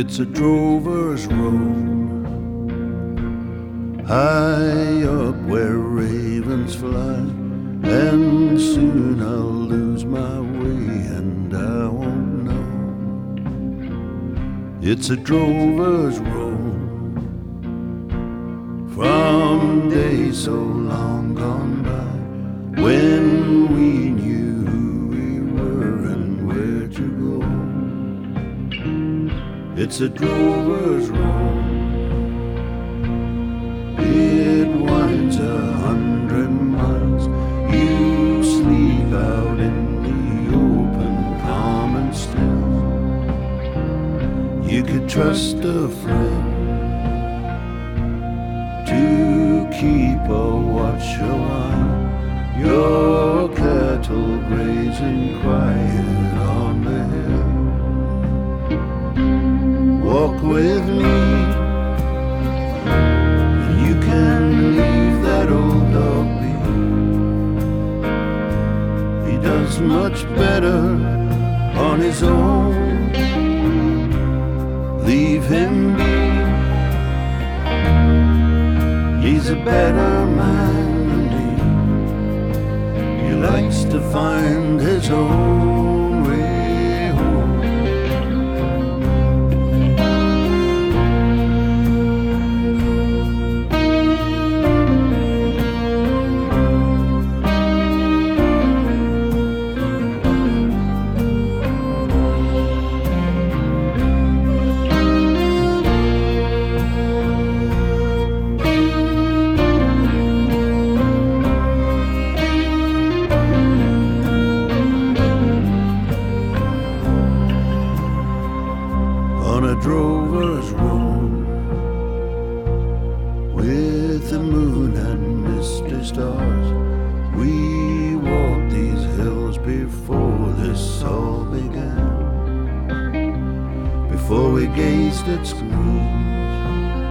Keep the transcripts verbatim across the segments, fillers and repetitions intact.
It's a drover's road, high up where ravens fly, and soon I'll lose my way and I won't know. It's a drover's road, from days so long gone by, when we knew who we were and where to go. It's a drover's road, it winds a hundred miles. You sleep out in the open, calm and still. You could trust a friend to keep a watch a while, your cattle grazing quiet on the hill. Walk with me, and you can leave that old dog be. He does much better on his own. Leave him be. He's a better man than he. He likes to find his own way home. On a drover's road, with the moon and misty stars, we walked these hills before this all began. Before we gazed at screens,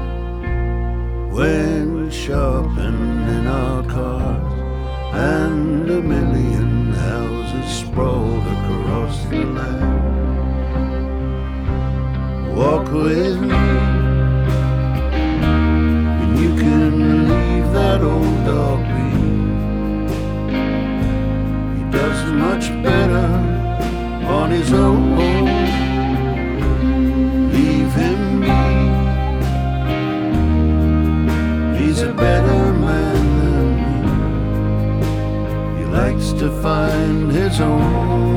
went shopping in our cars, and a million houses sprawled across the land. Walk with me, and you can leave that old dog be. He does much better on his own. Leave him be. He's a better man than me. He likes to find his own.